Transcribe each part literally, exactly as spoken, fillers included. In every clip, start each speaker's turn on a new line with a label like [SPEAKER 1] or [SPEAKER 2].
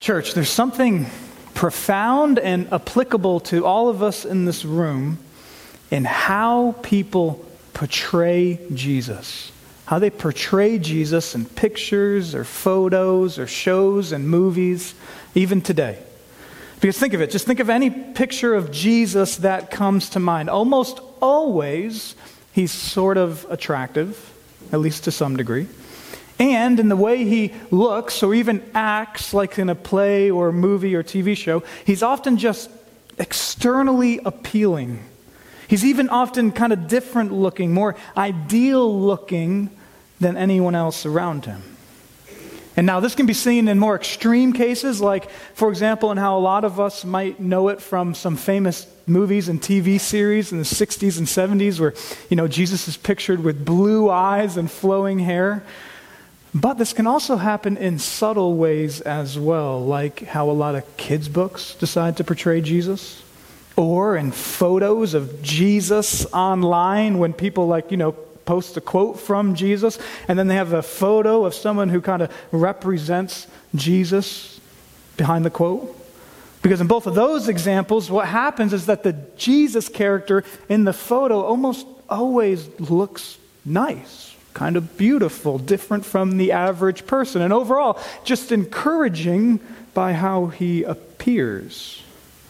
[SPEAKER 1] Church, there's something profound and applicable to all of us in this room in how people portray Jesus. How they portray Jesus in pictures or photos or shows and movies, even today. Because think of it, just think of any picture of Jesus that comes to mind. Almost always, he's sort of attractive, at least to some degree. And in the way he looks or even acts, like in a play or movie or T V show, he's often just externally appealing. He's even often kind of different looking, more ideal looking than anyone else around him. And now this can be seen in more extreme cases, like, for example, in how a lot of us might know it from some famous movies and T V series in the sixties and seventies where, you know, Jesus is pictured with blue eyes and flowing hair. But this can also happen in subtle ways as well, like how a lot of kids' books decide to portray Jesus, or in photos of Jesus online when people, like, you know, post a quote from Jesus, and then they have a photo of someone who kind of represents Jesus behind the quote. Because in both of those examples, what happens is that the Jesus character in the photo almost always looks nice. Kind of beautiful, different from the average person, and overall, just encouraging by how he appears.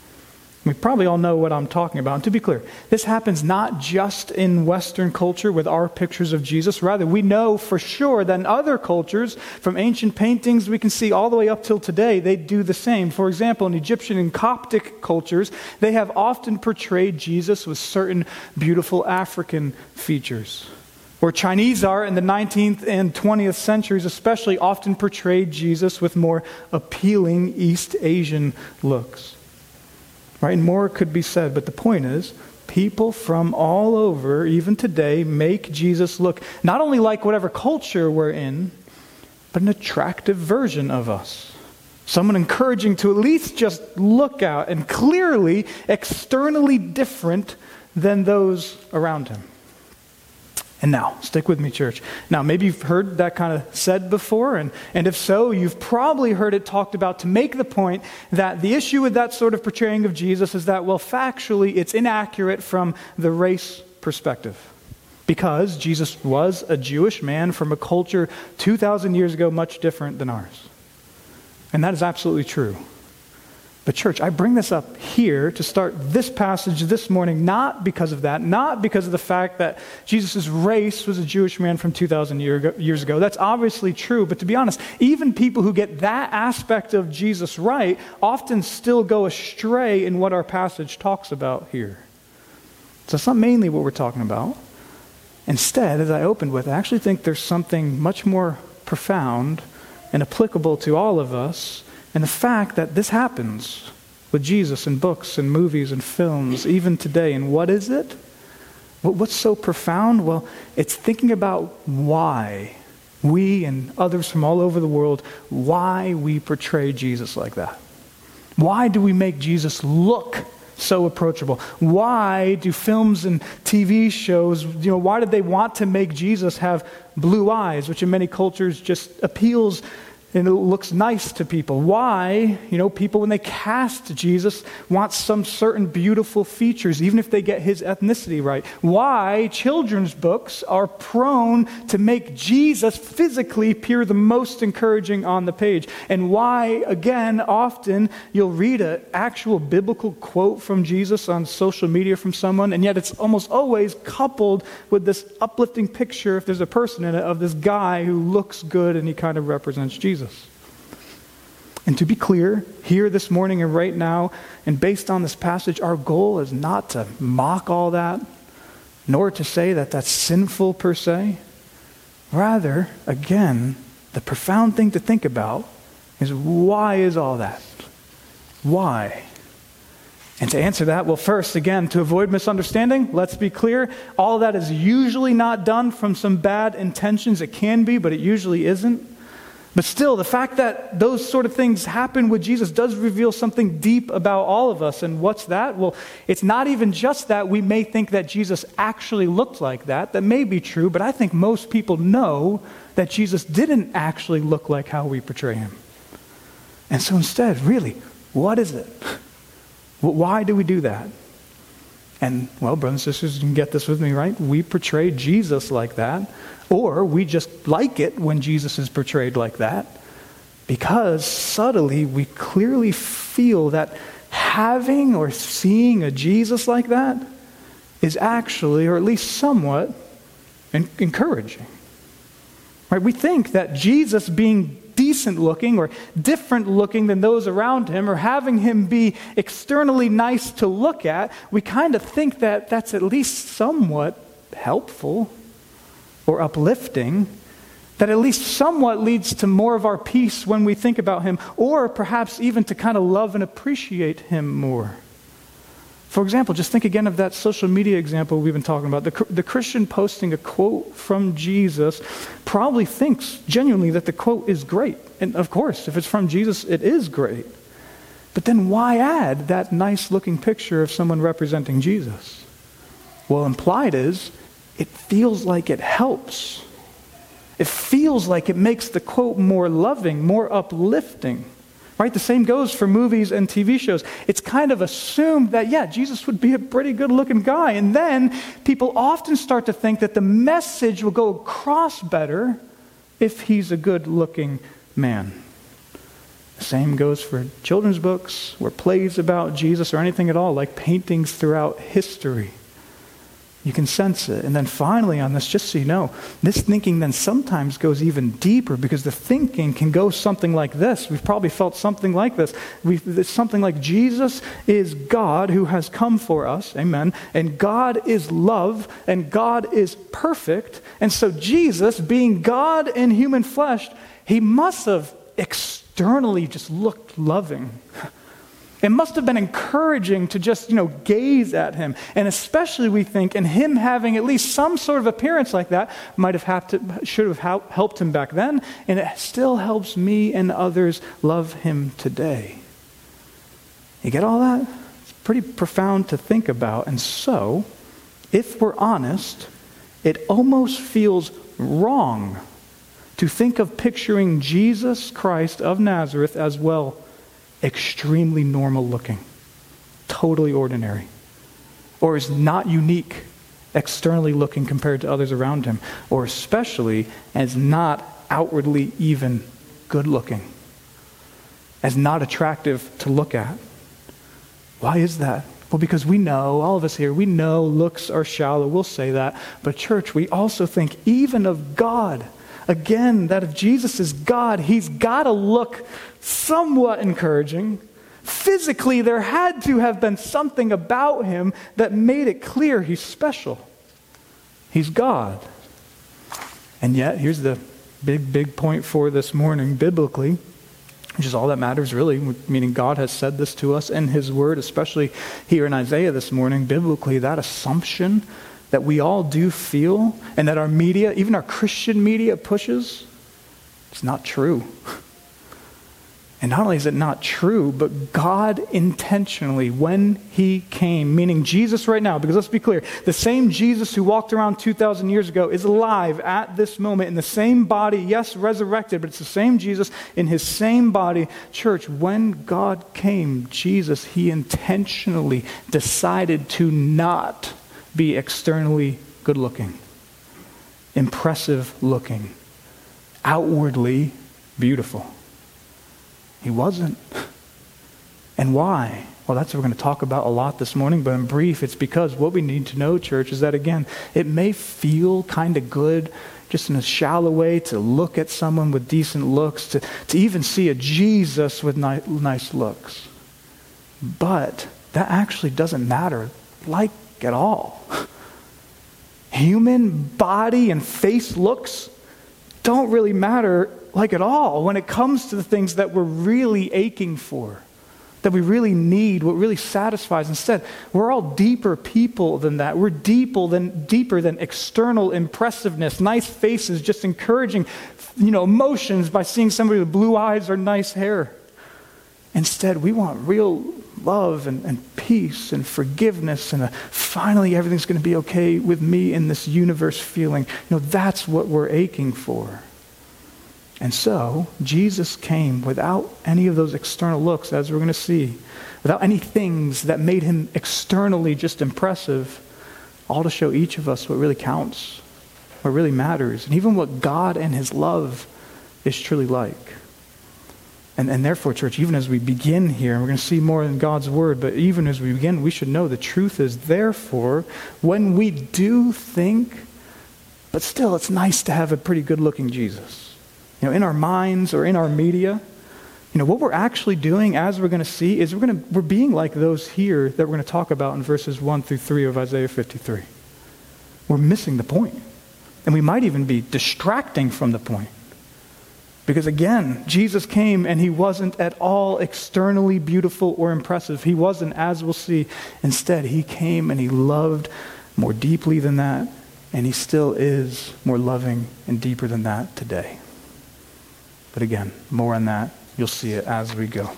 [SPEAKER 1] We probably all know what I'm talking about. And to be clear, this happens not just in Western culture with our pictures of Jesus. Rather, we know for sure that in other cultures, from ancient paintings we can see all the way up till today, they do the same. For example, in Egyptian and Coptic cultures, they have often portrayed Jesus with certain beautiful African features. Or Chinese art in the nineteenth and twentieth centuries especially often portrayed Jesus with more appealing East Asian looks. Right? And more could be said, but the point is, people from all over, even today, make Jesus look not only like whatever culture we're in, but an attractive version of us. Someone encouraging to at least just look out and clearly externally different than those around him. And now, stick with me, church. Now, maybe you've heard that kind of said before, and, and if so, you've probably heard it talked about to make the point that the issue with that sort of portraying of Jesus is that, well, factually, it's inaccurate from the race perspective. Because Jesus was a Jewish man from a culture two thousand years ago much different than ours. And that is absolutely true. But church, I bring this up here to start this passage this morning, not because of that, not because of the fact that Jesus' race was a Jewish man from two thousand years ago. That's obviously true, but to be honest, even people who get that aspect of Jesus right often still go astray in what our passage talks about here. So it's not mainly what we're talking about. Instead, as I opened with, I actually think there's something much more profound and applicable to all of us. And the fact that this happens with Jesus in books and movies and films, even today. And what is it? What's so profound? Well, it's thinking about why we and others from all over the world, why we portray Jesus like that. Why do we make Jesus look so approachable? Why do films and T V shows, you know, why do they want to make Jesus have blue eyes, which in many cultures just appeals and it looks nice to people? Why, you know, people when they cast Jesus want some certain beautiful features, even if they get his ethnicity right? Why children's books are prone to make Jesus physically appear the most encouraging on the page? And why, again, often you'll read an actual biblical quote from Jesus on social media from someone, and yet it's almost always coupled with this uplifting picture, if there's a person in it, of this guy who looks good and he kind of represents Jesus. And to be clear, here this morning and right now, and based on this passage, our goal is not to mock all that, nor to say that that's sinful per se. Rather, again, the profound thing to think about is, why is all that? Why? And to answer that, well, first, again, to avoid misunderstanding, let's be clear, all of that is usually not done from some bad intentions. It can be, but it usually isn't. But still, the fact that those sort of things happen with Jesus does reveal something deep about all of us. And what's that? Well, it's not even just that we may think that Jesus actually looked like that. That may be true, but I think most people know that Jesus didn't actually look like how we portray him. And so instead, really, what is it? Why do we do that? And, well, brothers and sisters, you can get this with me, right? We portray Jesus like that, or we just like it when Jesus is portrayed like that, because subtly we clearly feel that having or seeing a Jesus like that is actually, or at least somewhat, en- encouraging. Right? We think that Jesus being decent looking or different looking than those around him, or having him be externally nice to look at, we kind of think that that's at least somewhat helpful or uplifting, that at least somewhat leads to more of our peace when we think about him, or perhaps even to kind of love and appreciate him more. For example, just think again of that social media example we've been talking about. The, the Christian posting a quote from Jesus probably thinks genuinely that the quote is great. And of course, if it's from Jesus, it is great. But then why add that nice-looking picture of someone representing Jesus? Well, implied is, it feels like it helps. It feels like it makes the quote more loving, more uplifting. Right? The same goes for movies and T V shows. It's kind of assumed that, yeah, Jesus would be a pretty good-looking guy. And then people often start to think that the message will go across better if he's a good-looking man. The same goes for children's books or plays about Jesus or anything at all, like paintings throughout history. You can sense it. And then finally on this, just so you know, this thinking then sometimes goes even deeper, because the thinking can go something like this. We've probably felt something like this. We've, it's something like Jesus is God who has come for us, amen, and God is love, and God is perfect, and so Jesus, being God in human flesh, he must have externally just looked loving. It must have been encouraging to just, you know, gaze at him. And especially we think, and him having at least some sort of appearance like that might have had to, should have helped him back then, and it still helps me and others love him today. You get all that? It's pretty profound to think about. And so, if we're honest, it almost feels wrong to think of picturing Jesus Christ of Nazareth as, well, extremely normal looking, totally ordinary, or is not unique externally looking compared to others around him, or especially as not outwardly even good looking, as not attractive to look at. Why is that? Well, because we know, all of us here, we know looks are shallow, we'll say that, but church, we also think even of God. Again, that if Jesus is God, he's got to look somewhat encouraging. Physically, there had to have been something about him that made it clear he's special. He's God. And yet, here's the big, big point for this morning, biblically, which is all that matters really, meaning God has said this to us in his word, especially here in Isaiah this morning. Biblically, that assumption that we all do feel, and that our media, even our Christian media, pushes, it's not true. And not only is it not true, but God intentionally, when he came, meaning Jesus right now, because let's be clear, the same Jesus who walked around two thousand years ago is alive at this moment in the same body, yes, resurrected, but it's the same Jesus in his same body. Church, when God came, Jesus, he intentionally decided to not be externally good looking, impressive looking, outwardly beautiful. He wasn't. And why? Well, that's what we're going to talk about a lot this morning, but in brief, it's because what we need to know, church, is that, again, it may feel kind of good just in a shallow way to look at someone with decent looks, to, to even see a Jesus with ni- nice looks. But that actually doesn't matter like at all. Human body and face looks don't really matter like at all when it comes to the things that we're really aching for, that we really need, what really satisfies. Instead, we're all deeper people than that. We're deeper than deeper than external impressiveness, nice faces, just encouraging, you know, emotions by seeing somebody with blue eyes or nice hair. Instead, we want real love and, and peace and forgiveness and a, finally everything's going to be okay with me in this universe feeling. You know, that's what we're aching for. And so, Jesus came without any of those external looks, as we're going to see, without any things that made him externally just impressive, all to show each of us what really counts, what really matters, and even what God and his love is truly like. And, and therefore, church, even as we begin here, and we're going to see more in God's word, but even as we begin, we should know the truth is, therefore, when we do think, but still it's nice to have a pretty good-looking Jesus, you know, in our minds or in our media, you know, what we're actually doing, as we're going to see, is we're going to we're being like those here that we're going to talk about in verses one through three of Isaiah fifty-three. We're missing the point. And we might even be distracting from the point. Because again, Jesus came and he wasn't at all externally beautiful or impressive. He wasn't, as we'll see. Instead, he came and he loved more deeply than that, and he still is more loving and deeper than that today. But again, more on that. You'll see it as we go.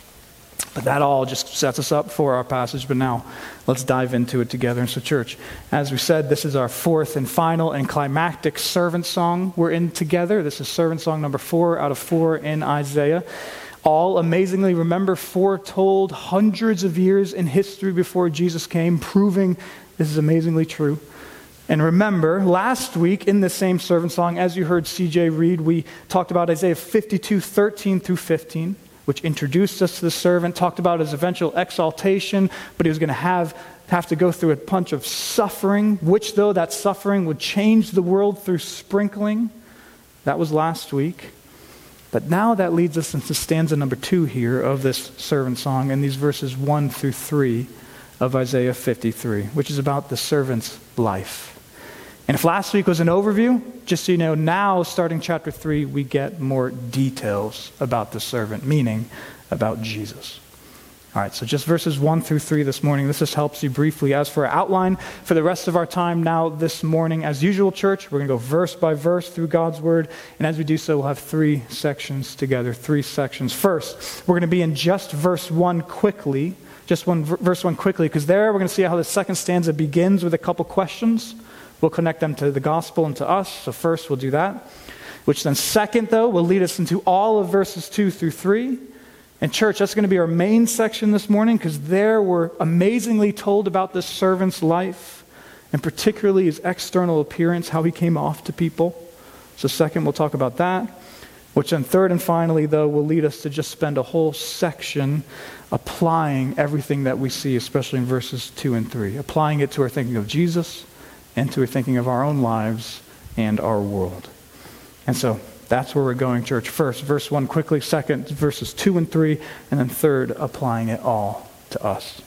[SPEAKER 1] But that all just sets us up for our passage. But now, let's dive into it together. And so, church, as we said, this is our fourth and final and climactic servant song we're in together. This is servant song number four out of four in Isaiah. All amazingly, remember, foretold hundreds of years in history before Jesus came, proving this is amazingly true. And remember, last week in this same servant song, as you heard C J read, we talked about Isaiah fifty-two, thirteen through fifteen, which introduced us to the servant, talked about his eventual exaltation, but he was going to have, have to go through a bunch of suffering, which though that suffering would change the world through sprinkling. That was last week. But now that leads us into stanza number two here of this servant song, in these verses one through three of Isaiah fifty-three, which is about the servant's life. And if last week was an overview, just so you know, now starting chapter three, we get more details about the servant, meaning about Jesus. All right, so just verses one through three this morning. This just helps you briefly. As for our outline for the rest of our time now this morning, as usual, church, we're going to go verse by verse through God's word. And as we do so, we'll have three sections together, three sections. First, we're going to be in just verse one quickly, just one verse one quickly, because there we're going to see how the second stanza begins with a couple questions. We'll connect them to the gospel and to us. So first we'll do that. Which then second, though, will lead us into all of verses two through three. And church, that's going to be our main section this morning, because there we're amazingly told about this servant's life, and particularly his external appearance, how he came off to people. So second, we'll talk about that. Which then third and finally, though, will lead us to just spend a whole section applying everything that we see, especially in verses two and three. Applying it to our thinking of Jesus, and to thinking of our own lives and our world. And so that's where we're going, church. First, verse one quickly. Second, verses two and three. And then third, applying it all to us.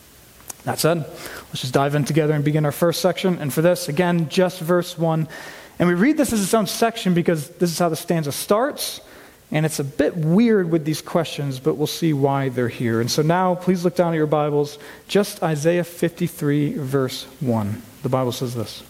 [SPEAKER 1] That said, let's just dive in together and begin our first section. And for this, again, just verse one. And we read this as its own section because this is how the stanza starts. And it's a bit weird with these questions, but we'll see why they're here. And so now, please look down at your Bibles. Just Isaiah fifty-three, verse one. The Bible says this: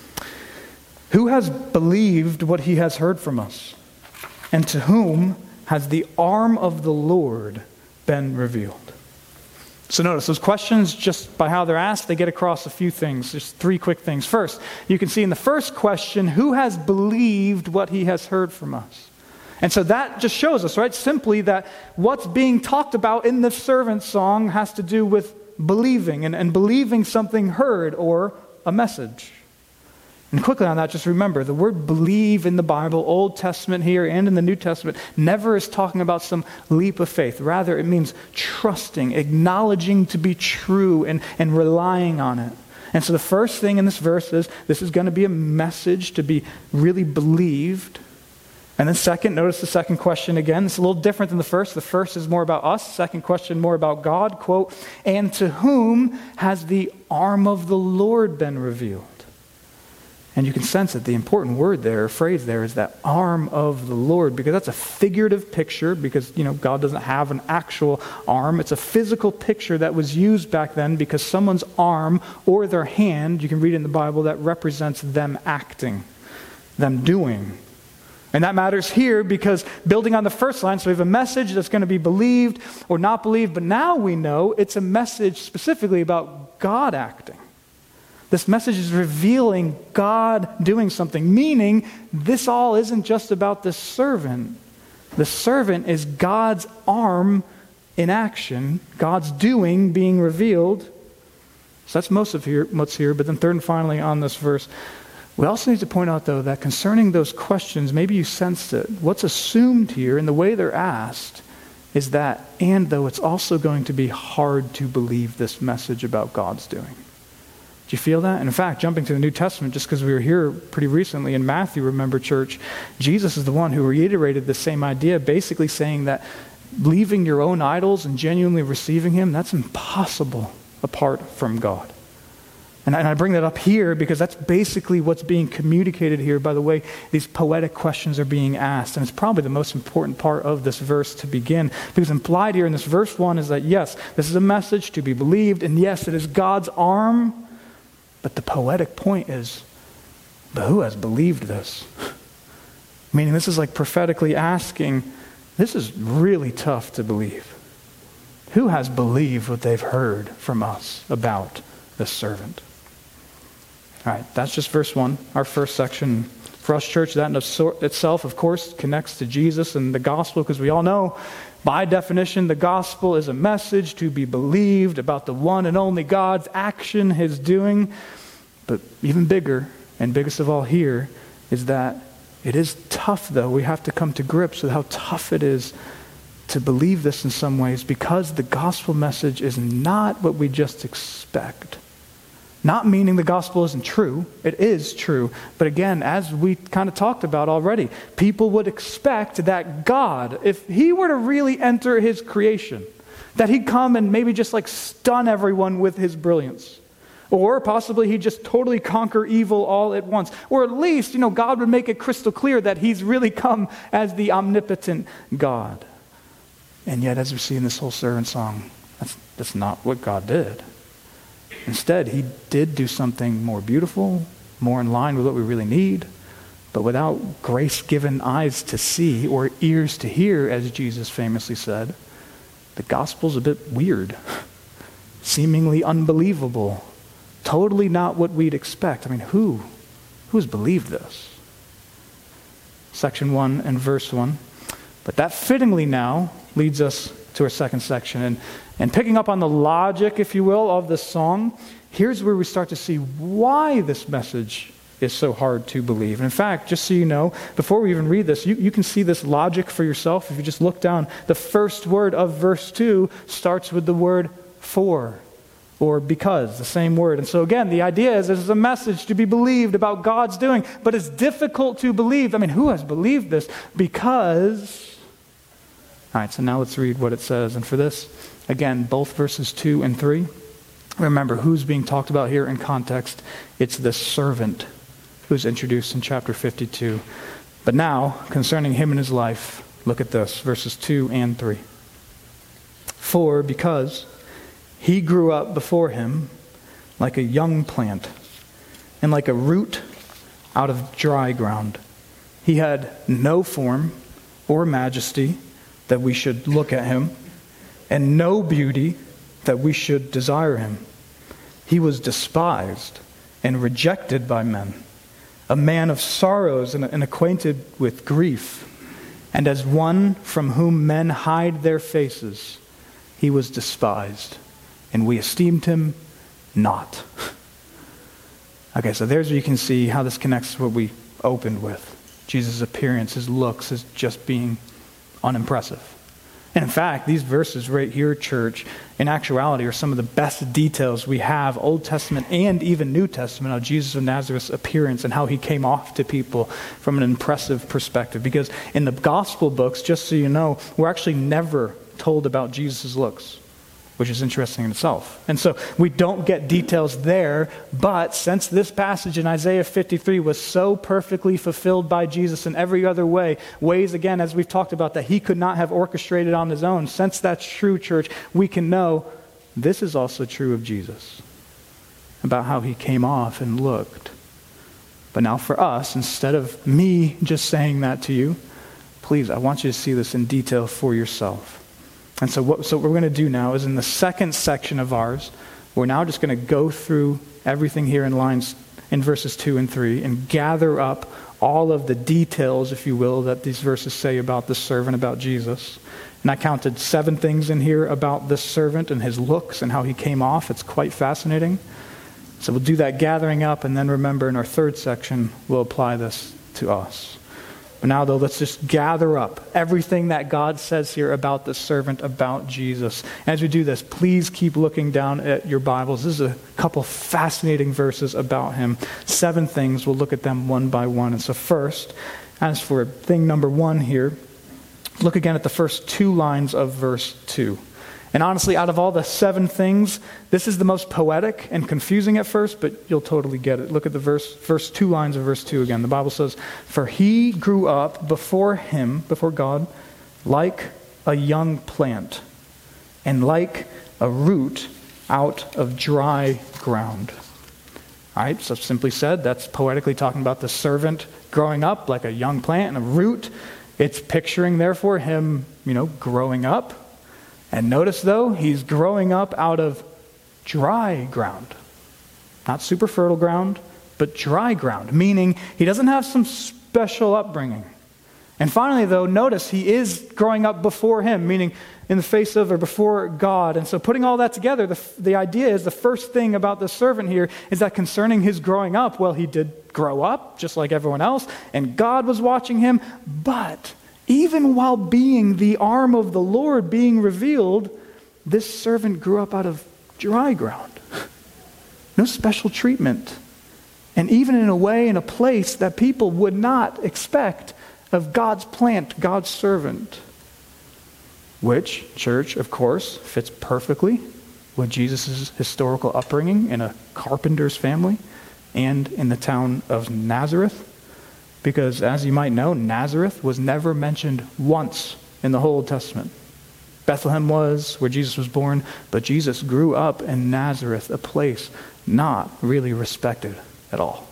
[SPEAKER 1] "Who has believed what he has heard from us? And to whom has the arm of the Lord been revealed?" So notice those questions, just by how they're asked, they get across a few things. Just three quick things. First, you can see in the first question, who has believed what he has heard from us? And so that just shows us, right, simply that what's being talked about in the servant song has to do with believing, and, and believing something heard or a message. And quickly on that, just remember, the word believe in the Bible, Old Testament here and in the New Testament, never is talking about some leap of faith. Rather, it means trusting, acknowledging to be true, and, and relying on it. And so the first thing in this verse is, this is going to be a message to be really believed. And then second, notice the second question again. It's a little different than the first. The first is more about us. Second question, more about God. Quote, "And to whom has the arm of the Lord been revealed?" And you can sense that the important word there, or phrase there, is that arm of the Lord, because that's a figurative picture, because, you know, God doesn't have an actual arm. It's a physical picture that was used back then because someone's arm or their hand, you can read in the Bible, that represents them acting, them doing. And that matters here because building on the first line, so we have a message that's going to be believed or not believed, but now we know it's a message specifically about God acting. This message is revealing God doing something, meaning this all isn't just about this servant. The servant is God's arm in action, God's doing being revealed. So that's most of here, what's here. But then third and finally on this verse, we also need to point out, though, that concerning those questions, maybe you sensed it. What's assumed here in the way they're asked is that, and though it's also going to be hard to believe this message about God's doing. Do you feel that? And in fact, jumping to the New Testament, just because we were here pretty recently in Matthew, remember, church, Jesus is the one who reiterated the same idea, basically saying that leaving your own idols and genuinely receiving Him, that's impossible apart from God. And I bring that up here because that's basically what's being communicated here by the way these poetic questions are being asked. And it's probably the most important part of this verse to begin. Because implied here in this verse one is that yes, this is a message to be believed, and yes, it is God's arm. But the poetic point is, but who has believed this? Meaning this is like prophetically asking, this is really tough to believe. Who has believed what they've heard from us about this servant? All right, that's just verse one, our first section. For us, church, that in itself, of course, connects to Jesus and the gospel, because we all know, by definition, the gospel is a message to be believed about the one and only God's action, His doing. But even bigger, and biggest of all here, is that it is tough, though. We have to come to grips with how tough it is to believe this in some ways, because the gospel message is not what we just expect. Not meaning the gospel isn't true. It is true. But again, as we kind of talked about already, people would expect that God, if He were to really enter His creation, that He'd come and maybe just like stun everyone with His brilliance. Or possibly He'd just totally conquer evil all at once. Or at least, you know, God would make it crystal clear that He's really come as the omnipotent God. And yet, as we see in this whole servant song, that's, that's not what God did. Instead, He did do something more beautiful, more in line with what we really need, but without grace-given eyes to see or ears to hear, as Jesus famously said, the gospel's a bit weird, seemingly unbelievable, totally not what we'd expect. I mean, who, who's believed this? Section one and verse one. But that fittingly now leads us to our second section. And, and picking up on the logic, if you will, of this song, here's where we start to see why this message is so hard to believe. And in fact, just so you know, before we even read this, you, you can see this logic for yourself. If you just look down, the first word of verse two starts with the word for, or because, the same word. And so again, the idea is this is a message to be believed about God's doing, but it's difficult to believe. I mean, who has believed this? Because... All right, so now let's read what it says. And for this, again, both verses two and three, remember who's being talked about here in context. It's the servant who's introduced in chapter fifty-two. But now, concerning him and his life, look at this, verses two and three. For, because he grew up before him like a young plant, and like a root out of dry ground. He had no form or majesty that we should look at him, and no beauty that we should desire him. He was despised and rejected by men, a man of sorrows and, and acquainted with grief. And as one from whom men hide their faces, he was despised, and we esteemed him not. Okay, so there's where you can see how this connects to what we opened with. Jesus' appearance, his looks, his just being unimpressive. And in fact, these verses right here, church, in actuality are some of the best details we have, Old Testament and even New Testament, of Jesus of Nazareth's appearance and how he came off to people from an impressive perspective. Because in the gospel books, just so you know, we're actually never told about Jesus' looks, which is interesting in itself. And so we don't get details there, but since this passage in Isaiah fifty-three was so perfectly fulfilled by Jesus in every other way, ways, again, as we've talked about, that he could not have orchestrated on his own, since that's true, church, we can know this is also true of Jesus, about how he came off and looked. But now for us, instead of me just saying that to you, please, I want you to see this in detail for yourself. And so what, so what we're going to do now is in the second section of ours, We're now just going to go through everything here in lines in verses two and three and gather up all of the details, if you will, that these verses say about this servant, about Jesus. And I counted seven things in here about this servant and his looks and how he came off. It's quite fascinating. So we'll do that gathering up, and then remember in our third section, we'll apply this to us. But now, though, let's just gather up everything that God says here about the servant, about Jesus. As we do this, please keep looking down at your Bibles. This is a couple fascinating verses about him. Seven things. We'll look at them one by one. And so first, as for thing number one here, look again at the first two lines of verse two. And honestly, out of all the seven things, this is the most poetic and confusing at first, but you'll totally get it. Look at the verse, first two lines of verse two again. The Bible says, "For he grew up before him," before God, "like a young plant, and like a root out of dry ground." All right, so simply said, that's poetically talking about the servant growing up like a young plant and a root. It's picturing, therefore, him, you know, growing up. And notice, though, he's growing up out of dry ground. Not super fertile ground, but dry ground, meaning he doesn't have some special upbringing. And finally, though, notice he is growing up before him, meaning in the face of or before God. And so putting all that together, the, the idea is the first thing about the servant here is that concerning his growing up, well, he did grow up just like everyone else, and God was watching him, but even while being the arm of the Lord being revealed, this servant grew up out of dry ground. No special treatment. And even in a way, in a place that people would not expect of God's plant, God's servant. Which, church, of course, fits perfectly with Jesus' historical upbringing in a carpenter's family and in the town of Nazareth. Because, as you might know, Nazareth was never mentioned once in the whole Old Testament. Bethlehem was where Jesus was born, but Jesus grew up in Nazareth, a place not really respected at all.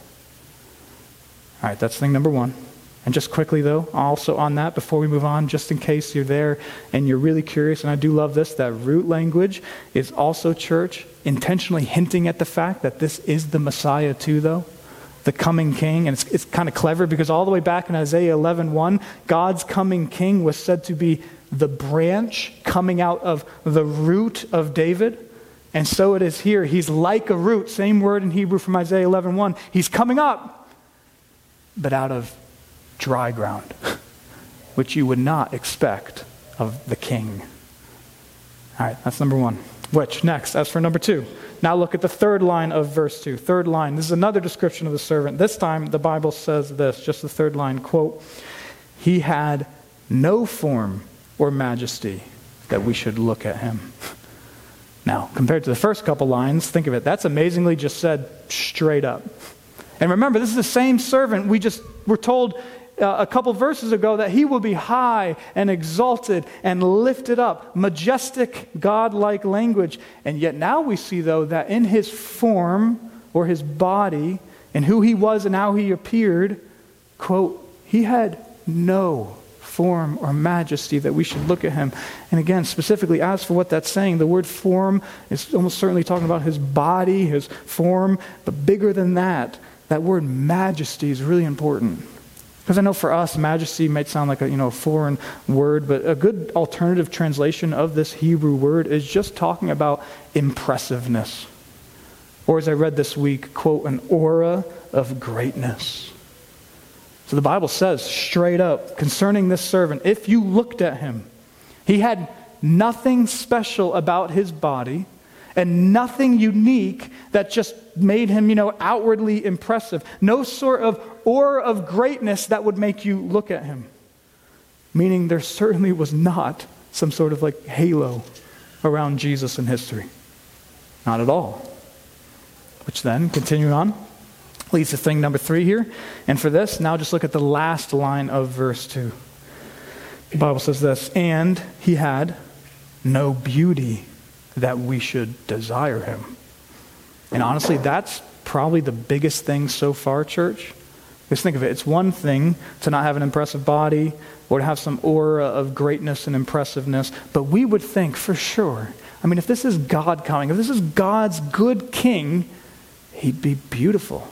[SPEAKER 1] All right, that's thing number one. And just quickly, though, also on that, before we move on, just in case you're there and you're really curious, and I do love this, that root language is also, church, intentionally hinting at the fact that this is the Messiah too, though. The coming king, and it's, it's kind of clever because all the way back in Isaiah eleven one, God's coming king was said to be the branch coming out of the root of David. And so it is here. He's like a root, same word in Hebrew from Isaiah eleven one. He's coming up, but out of dry ground, which you would not expect of the king. All right, that's number one. Which, next, as for number two, now look at the third line of verse two. Third line, this is another description of the servant. This time, the Bible says this, just the third line, quote, "He had no form or majesty that we should look at him." Now, compared to the first couple lines, think of it, that's amazingly just said straight up. And remember, this is the same servant we just were told Uh, a couple verses ago that he will be high and exalted and lifted up, majestic, God-like language. And yet now we see, though, that in his form or his body and who he was and how he appeared, quote, he had no form or majesty that we should look at him. And again, specifically, as for what that's saying, the word form is almost certainly talking about his body, his form, but bigger than that, that word majesty is really important. Because I know for us, majesty might sound like a you know a foreign word, but a good alternative translation of this Hebrew word is just talking about impressiveness. Or as I read this week, quote, an aura of greatness. So the Bible says straight up concerning this servant, if you looked at him, he had nothing special about his body and nothing unique that just made him, you know, outwardly impressive. No sort of aura of greatness that would make you look at him. Meaning there certainly was not some sort of like halo around Jesus in history. Not at all. Which then, continuing on, leads to thing number three here. And for this, now just look at the last line of verse two. The Bible says this, "And he had no beauty that we should desire him." And honestly, that's probably the biggest thing so far, church. Just think of it. It's one thing to not have an impressive body or to have some aura of greatness and impressiveness, but we would think for sure I mean, if this is God coming, if this is God's good king, he'd be beautiful.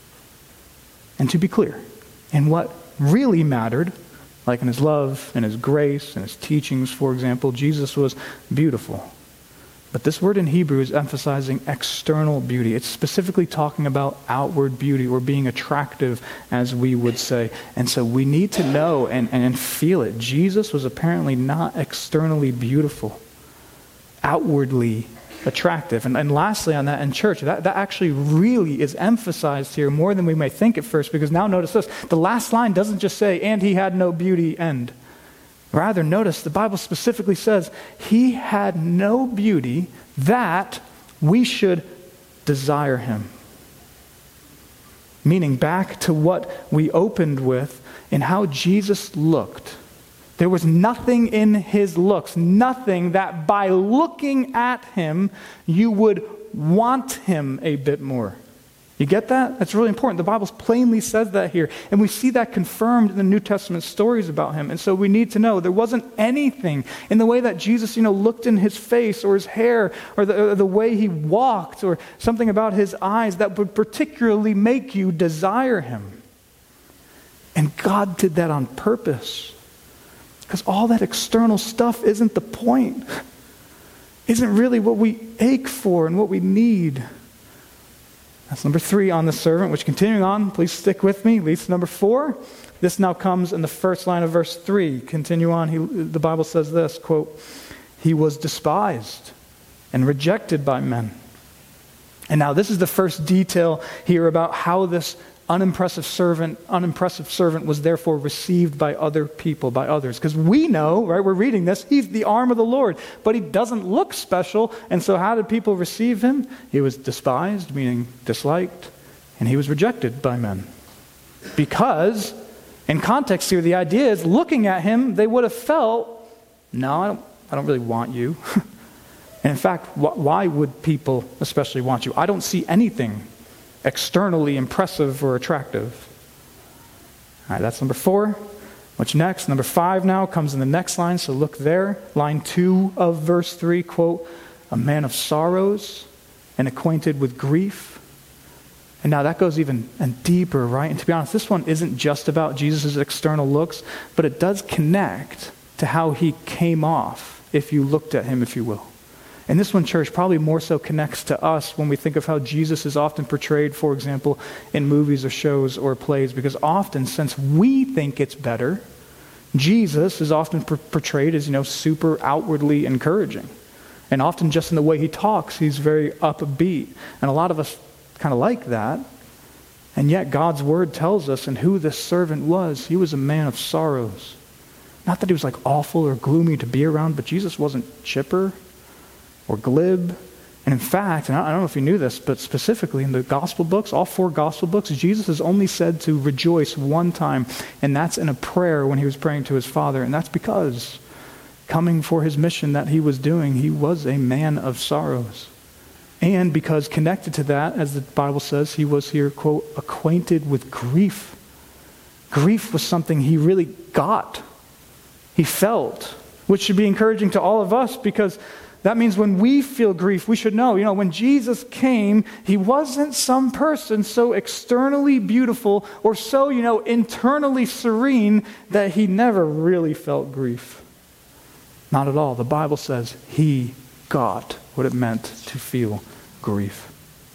[SPEAKER 1] And to be clear, in what really mattered, like in his love and his grace and his teachings, for example, Jesus was beautiful. But this word in Hebrew is emphasizing external beauty. It's specifically talking about outward beauty or being attractive, as we would say. And so we need to know and, and feel it. Jesus was apparently not externally beautiful, outwardly attractive. And, and lastly on that, in church, that, that actually really is emphasized here more than we may think at first, because now notice this. The last line doesn't just say, and he had no beauty, end. Rather, notice the Bible specifically says he had no beauty that we should desire him. Meaning back to what we opened with in how Jesus looked. There was nothing in his looks, nothing that by looking at him you would want him a bit more. You get that? That's really important. The Bible plainly says that here. And we see that confirmed in the New Testament stories about him. And so we need to know there wasn't anything in the way that Jesus, you know, looked in his face or his hair or the, or the way he walked or something about his eyes that would particularly make you desire him. And God did that on purpose. Because all that external stuff isn't the point. Isn't really what we ache for and what we need. That's number three on the servant, which continuing on, please stick with me, leads to number four. This now comes in the first line of verse three. Continue on, he, the Bible says this, quote, he was despised and rejected by men. And now this is the first detail here about how this unimpressive servant, unimpressive servant was therefore received by other people, by others. Because we know, right, we're reading this, he's the arm of the Lord, but he doesn't look special. And so how did people receive him? He was despised, meaning disliked, and he was rejected by men. Because, in context here, the idea is looking at him, they would have felt, no, I don't, I don't really want you. And in fact, wh- why would people especially want you? I don't see anything externally impressive or attractive. All right, that's number four. What's next? Number five now comes in the next line, so look there. Line two of verse three, quote, a man of sorrows and acquainted with grief. And now that goes even and deeper, right? And to be honest, this one isn't just about Jesus' external looks, but it does connect to how he came off, if you looked at him, if you will. And this one, church, probably more so connects to us when we think of how Jesus is often portrayed, for example, in movies or shows or plays. Because often, since we think it's better, Jesus is often per- portrayed as, you know, super outwardly encouraging. And often just in the way he talks, he's very upbeat. And a lot of us kind of like that. And yet God's word tells us, and who this servant was, he was a man of sorrows. Not that he was like awful or gloomy to be around, but Jesus wasn't chipper or glib. And in fact, and I don't know if you knew this, but specifically in the gospel books, all four gospel books, Jesus is only said to rejoice one time, and that's in a prayer when he was praying to his Father. And that's because coming for his mission that he was doing, he was a man of sorrows. And because connected to that, as the Bible says, he was here, quote, acquainted with grief. Grief was something he really got. He felt, which should be encouraging to all of us, because that means when we feel grief, we should know, you know, when Jesus came, he wasn't some person so externally beautiful or so, you know, internally serene that he never really felt grief. Not at all. The Bible says he got what it meant to feel grief.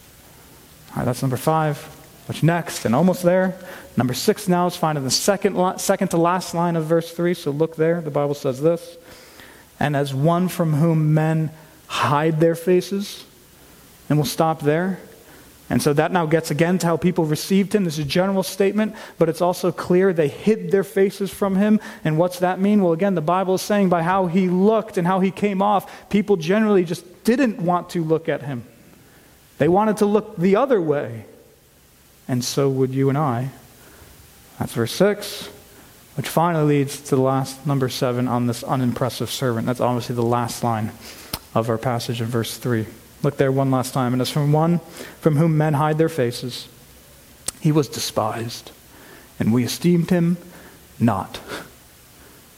[SPEAKER 1] All right, that's number five. What's next? And almost there. Number six now is found in the second, li- second to last line of verse three. So look there. The Bible says this. And as one from whom men hide their faces. And we'll stop there. And so that now gets again to how people received him. This is a general statement, but it's also clear they hid their faces from him. And what's that mean? Well, again, the Bible is saying by how he looked and how he came off, people generally just didn't want to look at him. They wanted to look the other way. And so would you and I. That's verse six. Which finally leads to the last, number seven, on this unimpressive servant. That's obviously the last line of our passage in verse three. Look there one last time. And as from one from whom men hide their faces, he was despised, and we esteemed him not.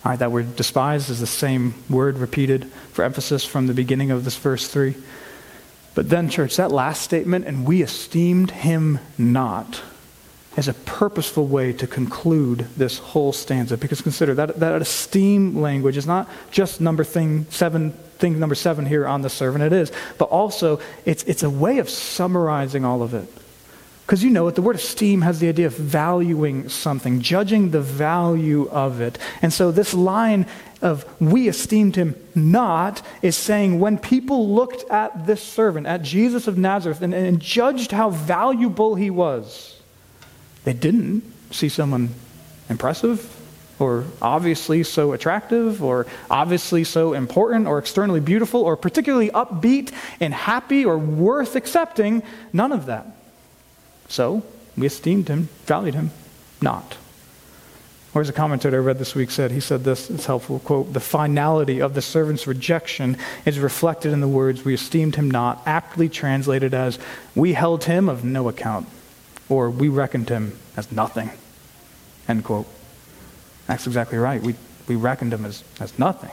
[SPEAKER 1] All right, that word despised is the same word repeated for emphasis from the beginning of this verse three. But then, church, that last statement, and we esteemed him not, is a purposeful way to conclude this whole stanza. Because consider, that, that esteem language is not just number thing seven, thing number seven here on the servant. It is. But also, it's, it's a way of summarizing all of it. Because you know it, the word esteem has the idea of valuing something, judging the value of it. And so this line of we esteemed him not is saying when people looked at this servant, at Jesus of Nazareth, and, and judged how valuable he was, they didn't see someone impressive or obviously so attractive or obviously so important or externally beautiful or particularly upbeat and happy or worth accepting. None of that. So we esteemed him, valued him not. Or as a commentator I read this week said, he said this, it's helpful, quote, the finality of the servant's rejection is reflected in the words, we esteemed him not, aptly translated as, we held him of no account, or we reckoned him as nothing, end quote. That's exactly right. We we reckoned him as, as nothing.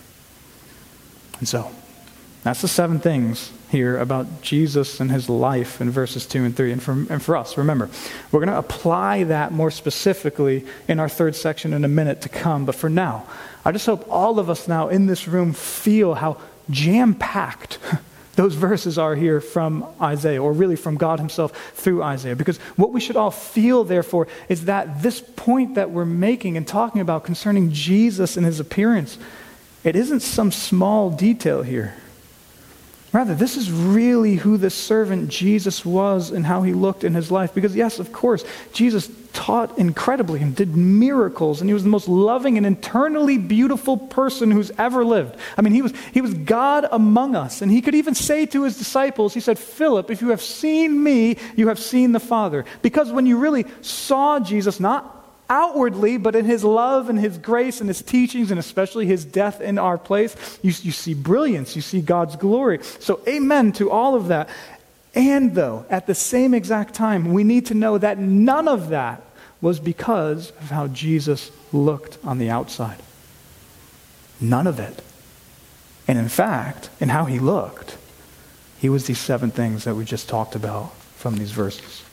[SPEAKER 1] And so, that's the seven things here about Jesus and his life in verses two and three. And for, and for us, remember, we're going to apply that more specifically in our third section in a minute to come. But for now, I just hope all of us now in this room feel how jam-packed those verses are here from Isaiah, or really from God himself through Isaiah. Because what we should all feel, therefore, is that this point that we're making and talking about concerning Jesus and his appearance, it isn't some small detail here. Rather, this is really who this servant Jesus was and how he looked in his life. Because yes, of course, Jesus taught incredibly and did miracles, and he was the most loving and internally beautiful person who's ever lived. I mean, he was he was God among us, and he could even say to his disciples, he said, Philip, if you have seen me, you have seen the Father. Because when you really saw Jesus, not outwardly, but in his love and his grace and his teachings, and especially his death in our place, you, you see brilliance, you see God's glory. So amen to all of that. And though, at the same exact time, we need to know that none of that was because of how Jesus looked on the outside. None of it. And in fact, in how he looked, he was these seven things that we just talked about from these verses.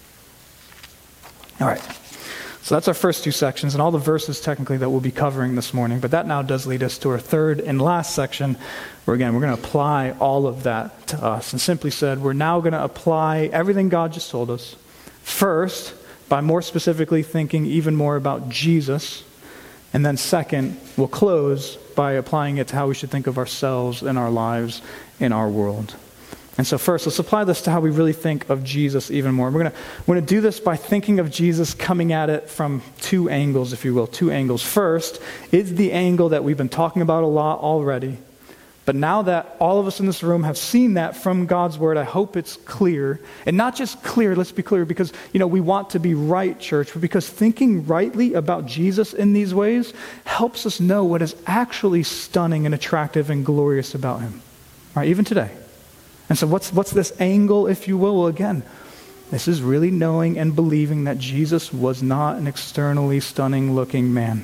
[SPEAKER 1] All right. So that's our first two sections and all the verses technically that we'll be covering this morning. But that now does lead us to our third and last section where, again, we're going to apply all of that to us. And simply said, we're now going to apply everything God just told us. First, by more specifically thinking even more about Jesus. And then second, we'll close by applying it to how we should think of ourselves and our lives in our world. And so first, let's apply this to how we really think of Jesus even more. We're going to we're going to do this by thinking of Jesus coming at it from two angles, if you will, two angles. First is the angle that we've been talking about a lot already. But now that all of us in this room have seen that from God's word, I hope it's clear. And not just clear, let's be clear, because, you know, we want to be right, church, but because thinking rightly about Jesus in these ways helps us know what is actually stunning and attractive and glorious about him. Right, even today. And so what's what's this angle, if you will? Well, again, this is really knowing and believing that Jesus was not an externally stunning looking man.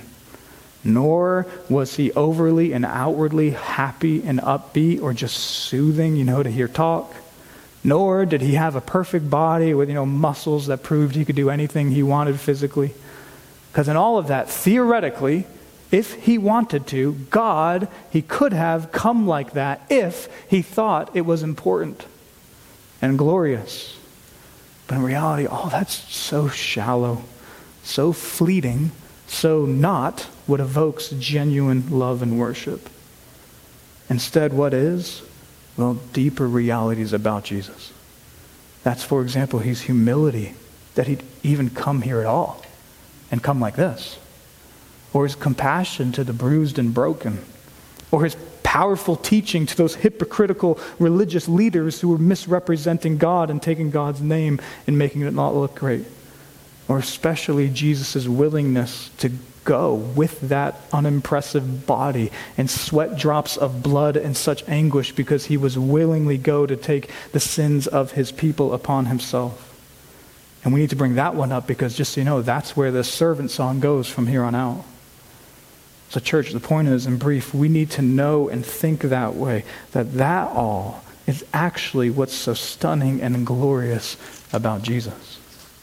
[SPEAKER 1] Nor was he overly and outwardly happy and upbeat or just soothing, you know, to hear talk. Nor did he have a perfect body with, you know, muscles that proved he could do anything he wanted physically. Because in all of that, theoretically, if he wanted to, God, he could have come like that if he thought it was important and glorious. But in reality, all that's so shallow, so fleeting, so not what evokes genuine love and worship. Instead, what is? Well, deeper realities about Jesus. That's, for example, his humility, that he'd even come here at all and come like this. Or his compassion to the bruised and broken. Or his powerful teaching to those hypocritical religious leaders who were misrepresenting God and taking God's name and making it not look great. Or especially Jesus' willingness to go with that unimpressive body and sweat drops of blood and such anguish because he was willingly go to take the sins of his people upon himself. And we need to bring that one up because just so you know, that's where the servant song goes from here on out. So church, the point is, in brief, we need to know and think that way, that that all is actually what's so stunning and glorious about Jesus.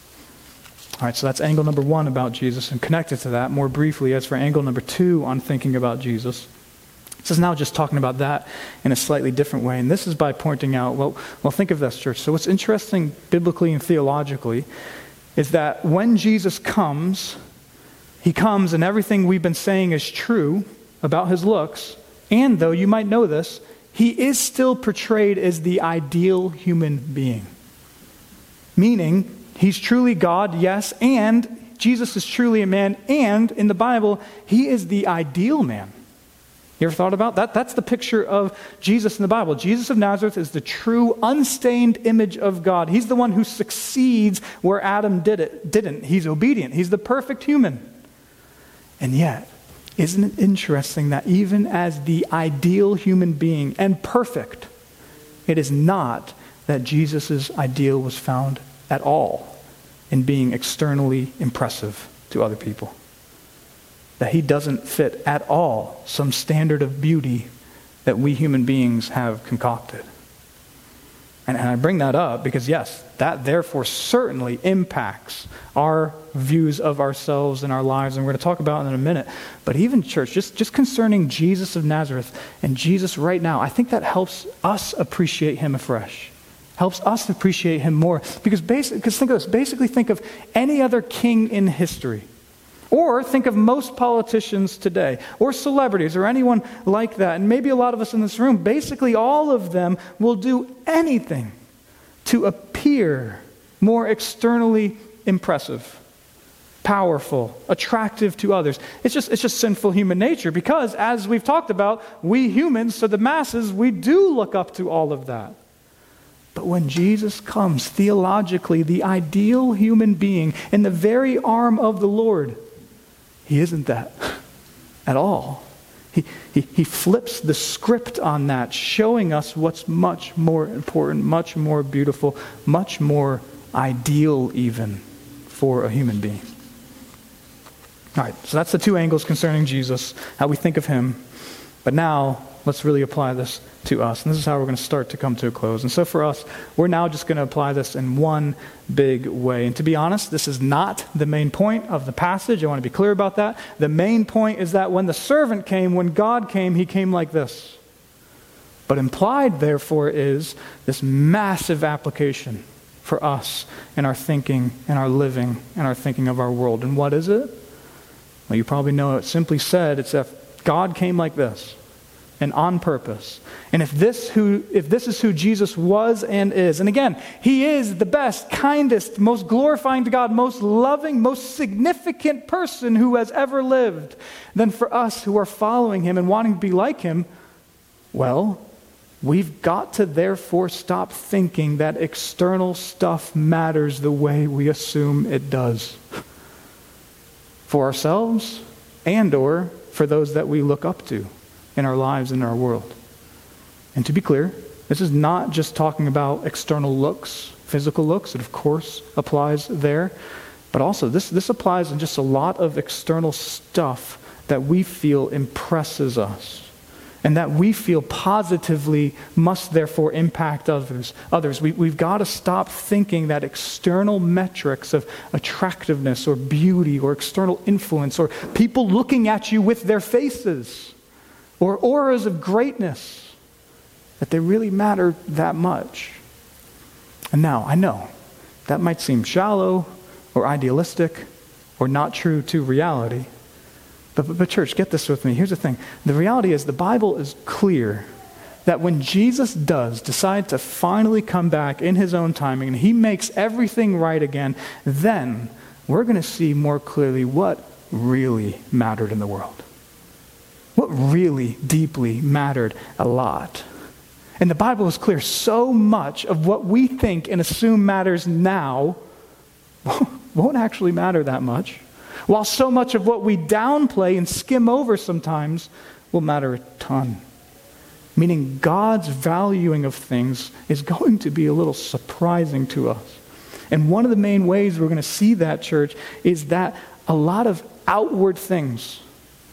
[SPEAKER 1] All right, so that's angle number one about Jesus, and connected to that more briefly, as for angle number two on thinking about Jesus, this is now just talking about that in a slightly different way, and this is by pointing out, well, well, think of this, church. So what's interesting biblically and theologically is that when Jesus comes, he comes and everything we've been saying is true about his looks, and though you might know this, he is still portrayed as the ideal human being. Meaning, he's truly God, yes, and Jesus is truly a man, and in the Bible, he is the ideal man. You ever thought about that? That's the picture of Jesus in the Bible. Jesus of Nazareth is the true, unstained image of God. He's the one who succeeds where Adam did it, didn't. He's obedient. He's the perfect human. And yet, isn't it interesting that even as the ideal human being and perfect, it is not that Jesus' ideal was found at all in being externally impressive to other people. That he doesn't fit at all some standard of beauty that we human beings have concocted. And, and I bring that up because, yes, that therefore certainly impacts our views of ourselves and our lives, and we're going to talk about it in a minute. But even church, just, just concerning Jesus of Nazareth and Jesus right now, I think that helps us appreciate him afresh. Helps us appreciate him more. Because basic, because think of this, basically think of any other king in history. Or think of most politicians today, or celebrities, or anyone like that. And maybe a lot of us in this room, basically all of them will do anything to appear more externally impressive, powerful, attractive to others. It's just, it's just sinful human nature because, as we've talked about, we humans, so the masses, we do look up to all of that. But when Jesus comes, theologically, the ideal human being in the very arm of the Lord, he isn't that at all. He, he, he flips the script on that, showing us what's much more important, much more beautiful, much more ideal even for a human being. All right, so that's the two angles concerning Jesus, how we think of him. But now, let's really apply this to us. And this is how we're going to start to come to a close. And so for us, we're now just going to apply this in one big way. And to be honest, this is not the main point of the passage. I want to be clear about that. The main point is that when the servant came, when God came, he came like this. But implied, therefore, is this massive application for us in our thinking, in our living, in our thinking of our world. And what is it? Well, you probably know it. Simply said, it's that God came like this. And on purpose. And if this who if this is who Jesus was and is, and again, he is the best, kindest, most glorifying to God, most loving, most significant person who has ever lived, then for us who are following him and wanting to be like him, well, we've got to therefore stop thinking that external stuff matters the way we assume it does. For ourselves and or for those that we look up to in our lives and in our world. And to be clear, this is not just talking about external looks, physical looks. It of course applies there. But also this, this applies in just a lot of external stuff that we feel impresses us. And that we feel positively must therefore impact others. Others. We, we've got to stop thinking that external metrics of attractiveness or beauty or external influence or people looking at you with their faces or auras of greatness, that they really matter that much. And now, I know, that might seem shallow or idealistic or not true to reality. But, but, but church, get this with me. Here's the thing. The reality is the Bible is clear that when Jesus does decide to finally come back in his own timing and he makes everything right again, then we're going to see more clearly what really mattered in the world. What really deeply mattered a lot. And the Bible is clear. So much of what we think and assume matters now won't actually matter that much. While so much of what we downplay and skim over sometimes will matter a ton. Meaning God's valuing of things is going to be a little surprising to us. And one of the main ways we're going to see that, church, is that a lot of outward things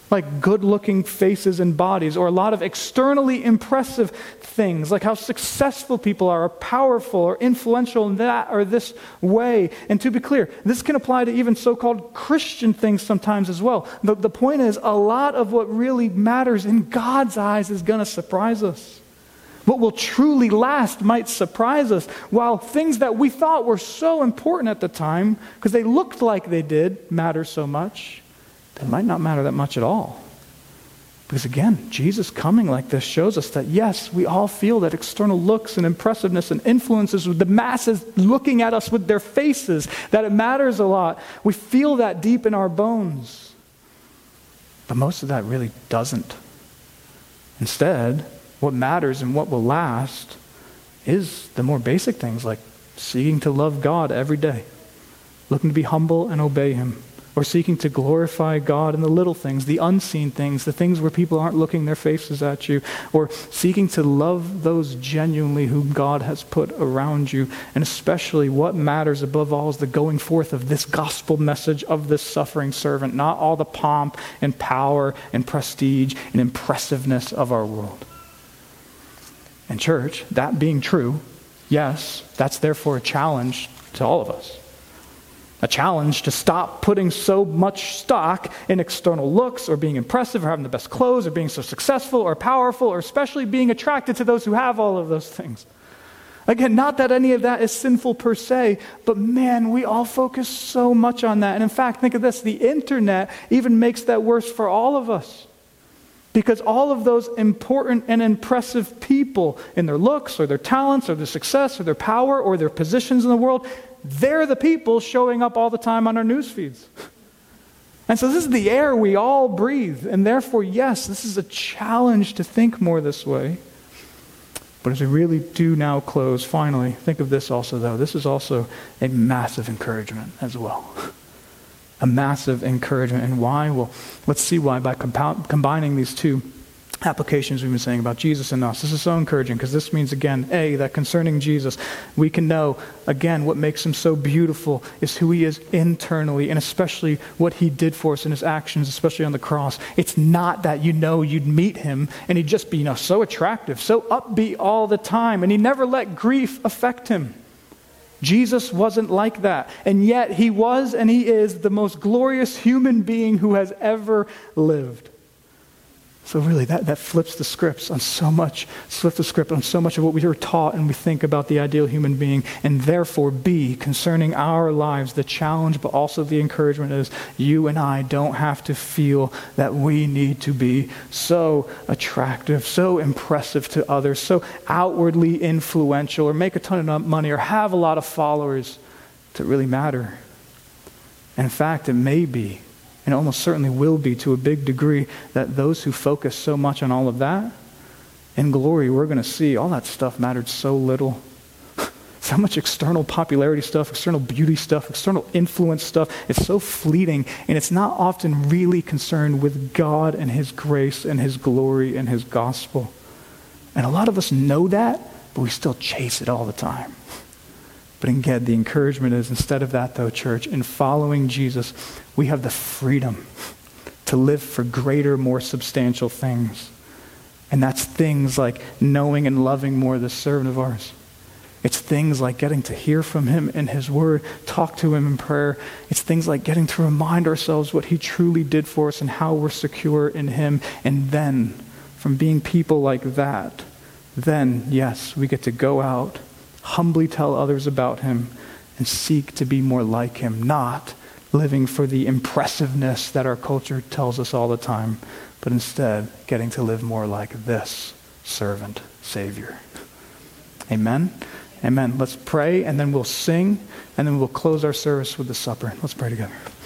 [SPEAKER 1] like good-looking faces and bodies, or a lot of externally impressive things, like how successful people are, or powerful, or influential in that or this way. And to be clear, this can apply to even so-called Christian things sometimes as well. The, the point is, a lot of what really matters in God's eyes is going to surprise us. What will truly last might surprise us, while things that we thought were so important at the time, because they looked like they did, matter so much, they might not matter that much at all. Because again, Jesus coming like this shows us that yes, we all feel that external looks and impressiveness and influences with the masses looking at us with their faces, that it matters a lot. We feel that deep in our bones. But most of that really doesn't. Instead, what matters and what will last is the more basic things, like seeking to love God every day, looking to be humble and obey Him, or seeking to glorify God in the little things, the unseen things, the things where people aren't looking their faces at you, or seeking to love those genuinely whom God has put around you. And especially what matters above all is the going forth of this gospel message of this suffering servant, not all the pomp and power and prestige and impressiveness of our world. And church, that being true, yes, that's therefore a challenge to all of us. A challenge to stop putting so much stock in external looks or being impressive or having the best clothes or being so successful or powerful or especially being attracted to those who have all of those things. Again, not that any of that is sinful per se, but man, we all focus so much on that. And in fact, think of this, the internet even makes that worse for all of us. Because all of those important and impressive people in their looks or their talents or their success or their power or their positions in the world, they're the people showing up all the time on our news feeds. And so this is the air we all breathe. And therefore, yes, this is a challenge to think more this way. But as we really do now close, finally, think of this also, though. This is also a massive encouragement as well. A massive encouragement. And why? Well, let's see why by compound, combining these two applications we've been saying about Jesus and us. This is so encouraging because this means, again, A, that concerning Jesus, we can know, again, what makes him so beautiful is who he is internally and especially what he did for us in his actions, especially on the cross. It's not that you know you'd meet him and he'd just be, you know, so attractive, so upbeat all the time, and he never let grief affect him. Jesus wasn't like that. And yet he was and he is the most glorious human being who has ever lived. So really, that, that flips the scripts on so much, flips the script on so much of what we were taught and we think about the ideal human being. And therefore, B, concerning our lives, the challenge, but also the encouragement is you and I don't have to feel that we need to be so attractive, so impressive to others, so outwardly influential, or make a ton of money, or have a lot of followers to really matter. And in fact, it may be, and almost certainly will be to a big degree, that those who focus so much on all of that, in glory we're going to see all that stuff mattered so little. So much external popularity stuff, external beauty stuff, external influence stuff. It's so fleeting, and it's not often really concerned with God and his grace and his glory and his gospel. And a lot of us know that, but we still chase it all the time. But again, the encouragement is, instead of that though, church, in following Jesus, we have the freedom to live for greater, more substantial things. And that's things like knowing and loving more this servant of ours. It's things like getting to hear from him in his word, talk to him in prayer. It's things like getting to remind ourselves what he truly did for us and how we're secure in him. And then, from being people like that, then, yes, we get to go out, humbly tell others about him, and seek to be more like him, not living for the impressiveness that our culture tells us all the time, but instead getting to live more like this servant Savior. Amen? Amen. Let's pray, and then we'll sing, and then we'll close our service with the supper. Let's pray together.